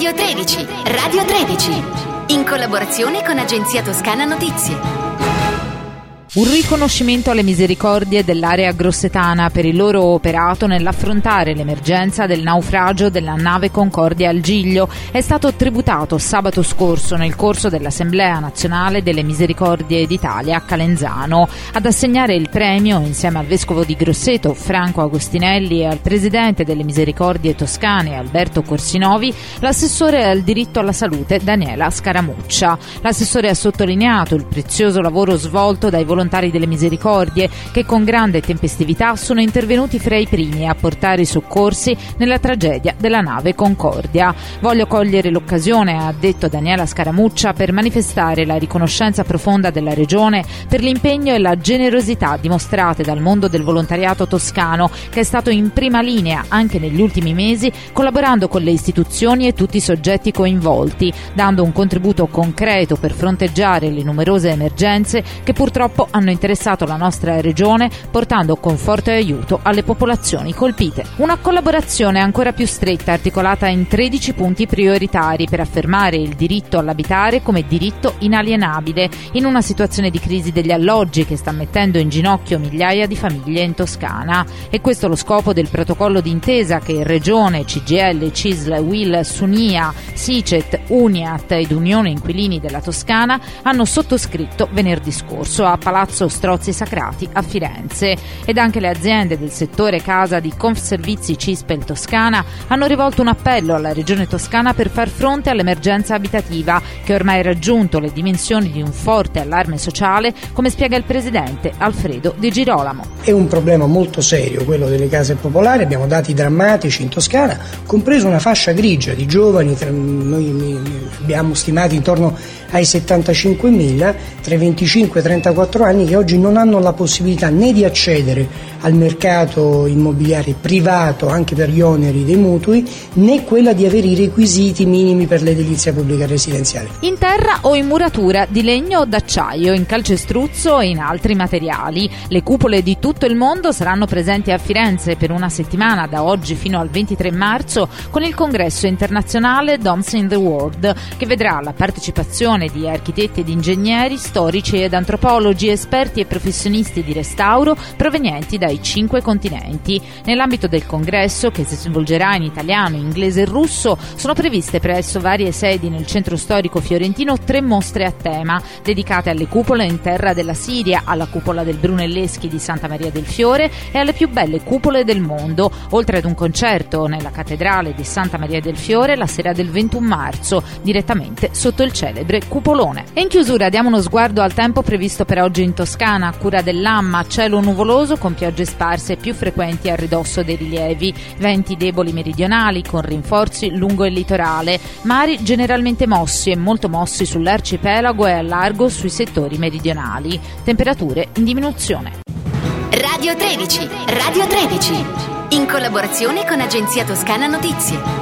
Radio 13, Radio 13, in collaborazione con Agenzia Toscana Notizie. Un riconoscimento alle misericordie dell'area grossetana per il loro operato nell'affrontare l'emergenza del naufragio della nave Concordia al Giglio è stato tributato sabato scorso nel corso dell'Assemblea Nazionale delle Misericordie d'Italia a Calenzano. Ad assegnare il premio, insieme al Vescovo di Grosseto Franco Agostinelli e al Presidente delle Misericordie Toscane Alberto Corsinovi, l'assessore al diritto alla salute Daniela Scaramuccia. L'assessore ha sottolineato il prezioso lavoro svolto dai volontari delle Misericordie che con grande tempestività sono intervenuti fra i primi a portare i soccorsi nella tragedia della nave Concordia. Voglio cogliere l'occasione, ha detto Daniela Scaramuccia, per manifestare la riconoscenza profonda della Regione per l'impegno e la generosità dimostrate dal mondo del volontariato toscano, che è stato in prima linea anche negli ultimi mesi, collaborando con le istituzioni e tutti i soggetti coinvolti, dando un contributo concreto per fronteggiare le numerose emergenze che purtroppo hanno interessato la nostra regione, portando conforto e aiuto alle popolazioni colpite. Una collaborazione ancora più stretta, articolata in 13 punti prioritari per affermare il diritto all'abitare come diritto inalienabile in una situazione di crisi degli alloggi che sta mettendo in ginocchio migliaia di famiglie in Toscana. E questo è lo scopo del protocollo d'intesa che Regione, CGIL, CISL, UIL, SUNIA, SICET, UNIAT ed Unione Inquilini della Toscana hanno sottoscritto venerdì scorso a Palazzo Strozzi Sacrati a Firenze. Ed anche le aziende del settore casa di Confservizi Cispel Toscana hanno rivolto un appello alla Regione Toscana per far fronte all'emergenza abitativa che ormai ha raggiunto le dimensioni di un forte allarme sociale, come spiega il presidente Alfredo Di Girolamo. È un problema molto serio quello delle case popolari, abbiamo dati drammatici in Toscana, compreso una fascia grigia di giovani, noi abbiamo stimato intorno ai 75.000 tra i 25 e i 34 anni che oggi non hanno la possibilità né di accedere al mercato immobiliare privato anche per gli oneri dei mutui, né quella di avere i requisiti minimi per l'edilizia pubblica residenziale. In terra o in muratura di legno o d'acciaio, in calcestruzzo e in altri materiali. Le cupole di tutto il mondo saranno presenti a Firenze per una settimana da oggi fino al 23 marzo con il congresso internazionale Domes in the World, che vedrà la partecipazione di architetti ed ingegneri, storici ed antropologi, esperti e professionisti di restauro provenienti dai 5 continenti. Nell'ambito del congresso, che si svolgerà in italiano, inglese e russo, sono previste presso varie sedi nel centro storico fiorentino 3 mostre a tema, dedicate alle cupole in terra della Siria, alla cupola del Brunelleschi di Santa Maria del Fiore e alle più belle cupole del mondo, oltre ad un concerto nella cattedrale di Santa Maria del Fiore la sera del 21 marzo, direttamente sotto il celebre cupolone. E in chiusura diamo uno sguardo al tempo previsto per oggi in Toscana, a cura dell'AMMA. Cielo nuvoloso con piogge sparse più frequenti a ridosso dei rilievi, venti deboli meridionali con rinforzi lungo il litorale, mari generalmente mossi e molto mossi sull'arcipelago e a largo sui settori meridionali, temperature in diminuzione. Radio 13, Radio 13, in collaborazione con Agenzia Toscana Notizie.